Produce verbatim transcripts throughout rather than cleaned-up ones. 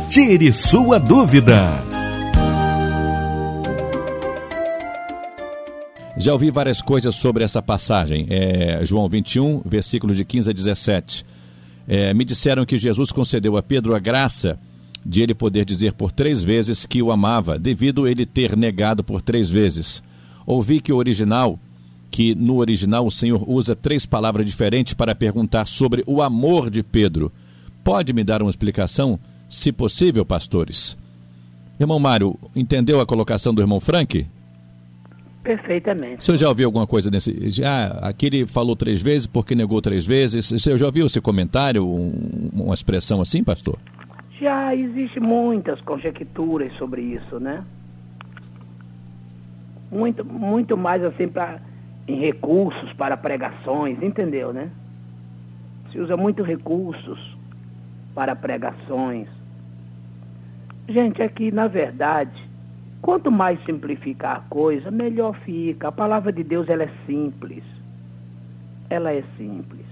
Tire sua dúvida. Já ouvi várias coisas sobre essa passagem. É, João vinte e um, versículos de quinze a dezessete. É, me disseram que Jesus concedeu a Pedro a graça de ele poder dizer por três vezes que o amava, devido ele ter negado por três vezes. Ouvi que o original, que no original o Senhor usa três palavras diferentes para perguntar sobre o amor de Pedro. Pode me dar uma explicação, se possível, pastores? Irmão Mário, entendeu a colocação do irmão Frank? Perfeitamente. O senhor já ouviu alguma coisa desse? Já, aqui ele falou três vezes porque negou três vezes. O senhor já ouviu esse comentário, um, uma expressão assim, pastor? Já existe muitas conjecturas sobre isso, né? Muito, muito mais assim pra, em recursos para pregações, entendeu, né? Se usa muito recursos para pregações. Gente, aqui, na verdade, quanto mais simplificar a coisa, melhor fica. A palavra de Deus, ela é simples. Ela é simples.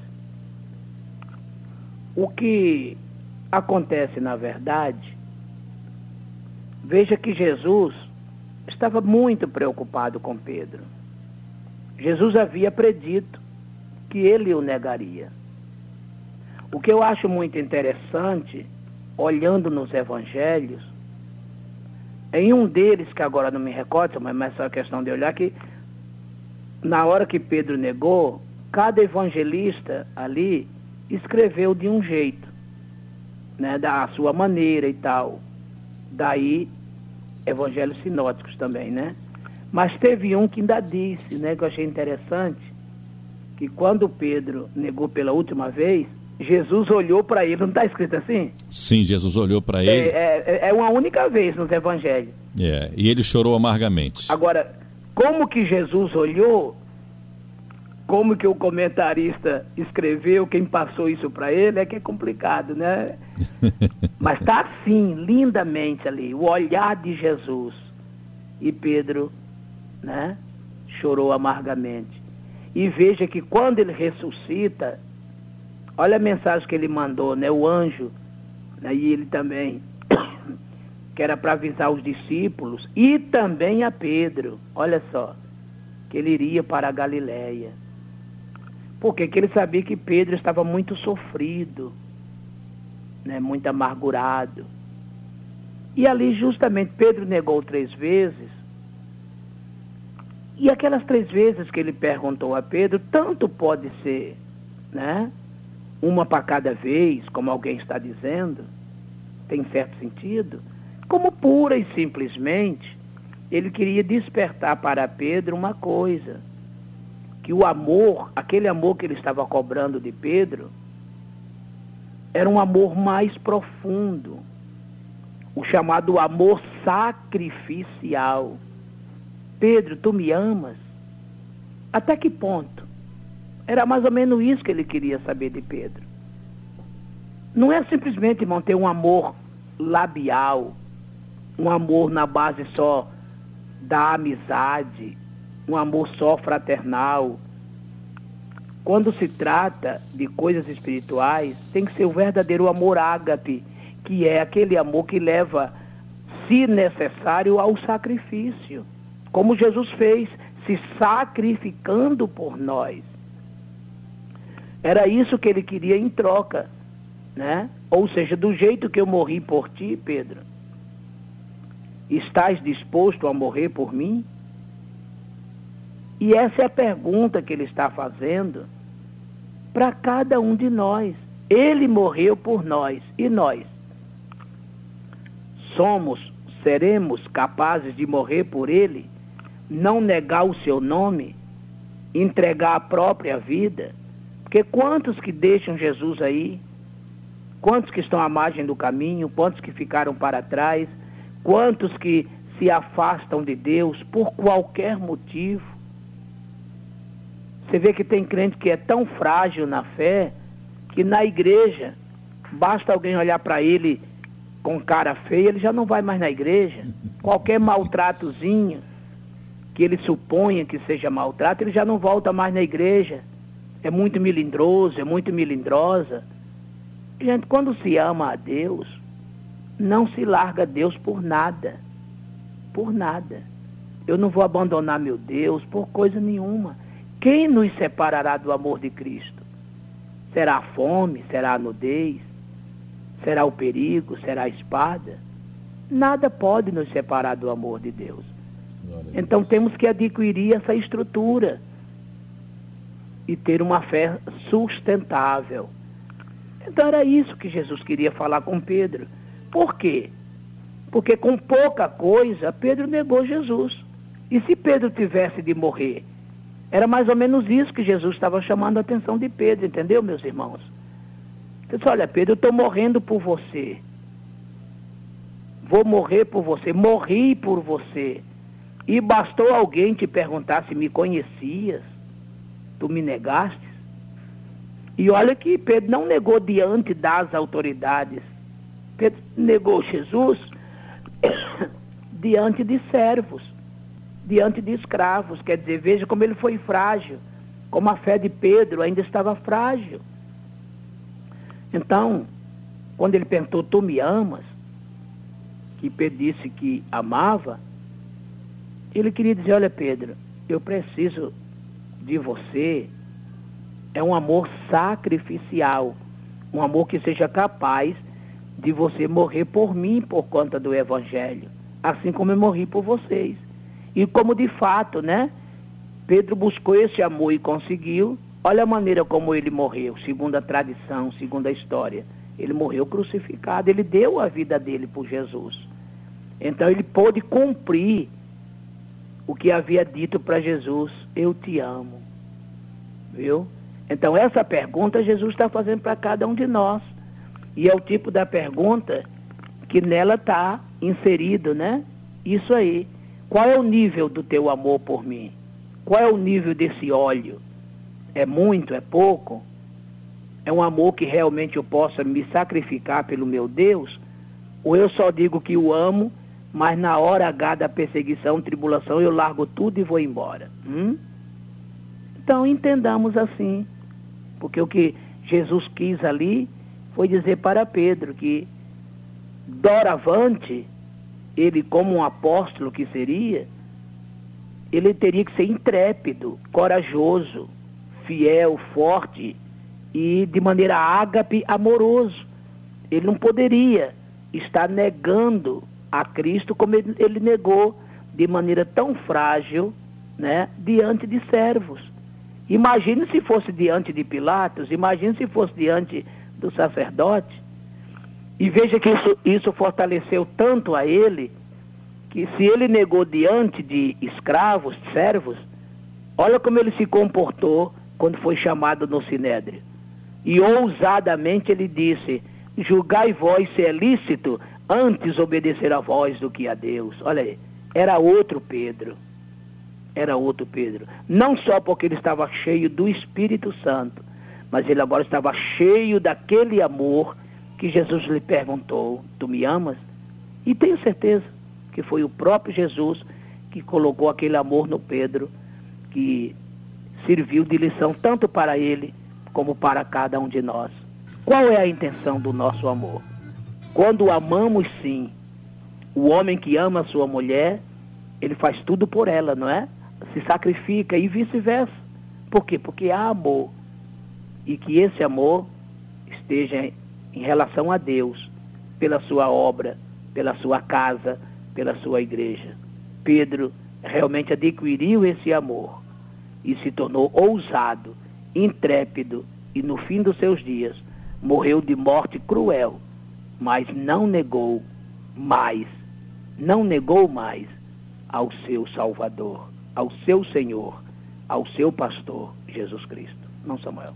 O que acontece, na verdade, veja que Jesus estava muito preocupado com Pedro. Jesus havia predito que ele o negaria. O que eu acho muito interessante, olhando nos evangelhos, em um deles, que agora não me recordo, mas é só questão de olhar, que na hora que Pedro negou, cada evangelista ali escreveu de um jeito, né, da sua maneira e tal. Daí, evangelhos sinóticos também, né? Mas teve um que ainda disse, né, que eu achei interessante, que quando Pedro negou pela última vez, Jesus olhou para ele, não está escrito assim? Sim, Jesus olhou para ele. É, é, é uma única vez nos evangelhos. É, e ele chorou amargamente. Agora, como que Jesus olhou, como que o comentarista escreveu, quem passou isso para ele, é que é complicado, né? Mas está assim, lindamente ali, o olhar de Jesus. E Pedro, né, chorou amargamente. E veja que quando ele ressuscita, olha a mensagem que ele mandou, né? O anjo, né? E ele também, que era para avisar os discípulos, e também a Pedro, olha só, que ele iria para a Galileia. Por quê? Porque ele sabia que Pedro estava muito sofrido, né? Muito amargurado. E ali justamente Pedro negou três vezes, e aquelas três vezes que ele perguntou a Pedro, tanto pode ser, né, uma para cada vez, como alguém está dizendo, tem certo sentido, como pura e simplesmente ele queria despertar para Pedro uma coisa, que o amor, aquele amor que ele estava cobrando de Pedro, era um amor mais profundo, o chamado amor sacrificial. Pedro, tu me amas? Até que ponto? Era mais ou menos isso que ele queria saber de Pedro. Não é simplesmente, irmão, ter um amor labial, um amor na base só da amizade, um amor só fraternal. Quando se trata de coisas espirituais, tem que ser o verdadeiro amor ágape, que é aquele amor que leva, se necessário, ao sacrifício. Como Jesus fez, se sacrificando por nós. Era isso que ele queria em troca, né? Ou seja, do jeito que eu morri por ti, Pedro, estás disposto a morrer por mim? E essa é a pergunta que ele está fazendo para cada um de nós. Ele morreu por nós, e nós? Somos, seremos capazes de morrer por ele? Não negar o seu nome? Entregar a própria vida? Porque quantos que deixam Jesus aí? Quantos que estão à margem do caminho? Quantos que ficaram para trás? Quantos que se afastam de Deus por qualquer motivo? Você vê que tem crente que é tão frágil na fé, que na igreja, basta alguém olhar para ele com cara feia, ele já não vai mais na igreja. Qualquer maltratozinho que ele suponha que seja maltrato, ele já não volta mais na igreja. É muito melindroso, é muito melindrosa. Gente, quando se ama a Deus, não se larga Deus por nada. Por nada. Eu não vou abandonar meu Deus por coisa nenhuma. Quem nos separará do amor de Cristo? Será a fome? Será a nudez? Será o perigo? Será a espada? Nada pode nos separar do amor de Deus. Então temos que adquirir essa estrutura e ter uma fé sustentável. Então era isso que Jesus queria falar com Pedro. Por quê? Porque com pouca coisa, Pedro negou Jesus. E se Pedro tivesse de morrer? Era mais ou menos isso que Jesus estava chamando a atenção de Pedro, entendeu, meus irmãos? Ele disse, olha, Pedro, eu estou morrendo por você. Vou morrer por você. Morri por você. E bastou alguém te perguntar se me conhecias. Tu me negaste. E olha que Pedro não negou diante das autoridades. Pedro negou Jesus diante de servos, diante de escravos. Quer dizer, veja como ele foi frágil, como a fé de Pedro ainda estava frágil. Então, quando ele perguntou, tu me amas? Que Pedro disse que amava, ele queria dizer, olha Pedro, eu preciso de você. É um amor sacrificial, um amor que seja capaz de você morrer por mim por conta do Evangelho, assim como eu morri por vocês. E como de fato, né, Pedro buscou esse amor e conseguiu. Olha a maneira como ele morreu, segundo a tradição, segundo a história. Ele morreu crucificado, ele deu a vida dele por Jesus. Então ele pôde cumprir o que havia dito para Jesus, eu te amo. Viu? Então essa pergunta Jesus está fazendo para cada um de nós. E é o tipo da pergunta que nela está inserido, né? Isso aí. Qual é o nível do teu amor por mim? Qual é o nível desse óleo? É muito? É pouco? É um amor que realmente eu possa me sacrificar pelo meu Deus? Ou eu só digo que o amo, mas na hora H da perseguição, tribulação, eu largo tudo e vou embora? Hum? Então entendamos assim. Porque o que Jesus quis ali foi dizer para Pedro que doravante, ele como um apóstolo que seria, ele teria que ser intrépido, corajoso, fiel, forte e de maneira ágape, amoroso. Ele não poderia estar negando a Cristo como ele, ele negou de maneira tão frágil, né, diante de servos. Imagine se fosse diante de Pilatos, imagine se fosse diante do sacerdote. E veja que isso, isso fortaleceu tanto a ele, que se ele negou diante de escravos, servos, olha como ele se comportou quando foi chamado no Sinédrio. E ousadamente ele disse, julgai vós se é lícito antes obedecer a vós do que a Deus. Olha aí, era outro Pedro. Era outro Pedro. Não só porque ele estava cheio do Espírito Santo, mas ele agora estava cheio daquele amor que Jesus lhe perguntou, tu me amas? E tenho certeza que foi o próprio Jesus que colocou aquele amor no Pedro, que serviu de lição tanto para ele como para cada um de nós. Qual é a intenção do nosso amor? Quando amamos, sim, o homem que ama a sua mulher, ele faz tudo por ela, não é? Se sacrifica e vice-versa. Por quê? Porque há amor. E que esse amor esteja em relação a Deus, pela sua obra, pela sua casa, pela sua igreja. Pedro realmente adquiriu esse amor e se tornou ousado, intrépido e no fim dos seus dias morreu de morte cruel, mas não negou mais, não negou mais ao seu Salvador, ao seu Senhor, ao seu pastor, Jesus Cristo. Não, Samuel?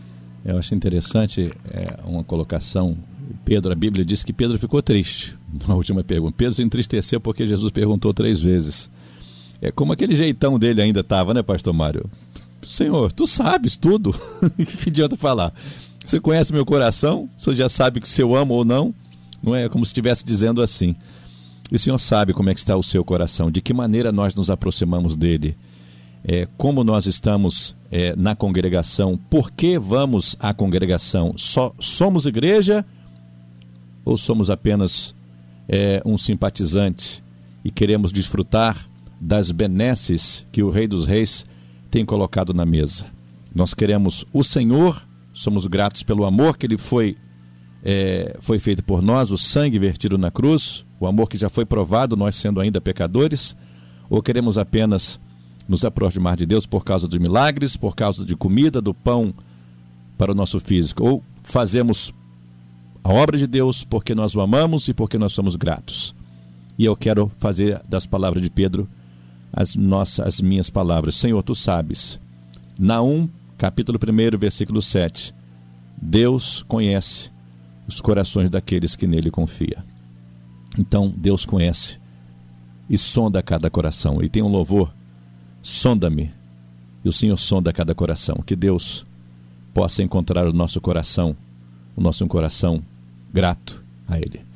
Eu acho interessante é, uma colocação. Pedro, a Bíblia diz que Pedro ficou triste na última pergunta. Pedro se entristeceu porque Jesus perguntou três vezes. É como aquele jeitão dele ainda estava, né, pastor Mário? Senhor, tu sabes tudo. Que adianta falar? Você conhece meu coração? Você já sabe se eu amo ou não? Não é como se estivesse dizendo assim. E o Senhor sabe como é que está o seu coração, de que maneira nós nos aproximamos dele. É, como nós estamos é, na congregação, por que vamos à congregação? Só somos igreja ou somos apenas é um simpatizante e queremos desfrutar das benesses que o Rei dos Reis tem colocado na mesa. Nós queremos o Senhor, somos gratos pelo amor que Ele foi, é, foi feito por nós, o sangue vertido na cruz, o amor que já foi provado, nós sendo ainda pecadores, ou queremos apenas nos aproximar de Deus por causa de milagres, por causa de comida, do pão para o nosso físico, ou fazemos a obra de Deus porque nós o amamos e porque nós somos gratos. E eu quero fazer das palavras de Pedro as nossas, as minhas palavras. Senhor, tu sabes. Naum, capítulo um, versículo sete. Deus conhece os corações daqueles que nele confiam. Então, Deus conhece e sonda cada coração. E tem um louvor, sonda-me, e o Senhor sonda cada coração. Que Deus possa encontrar o nosso coração, o nosso coração grato a Ele.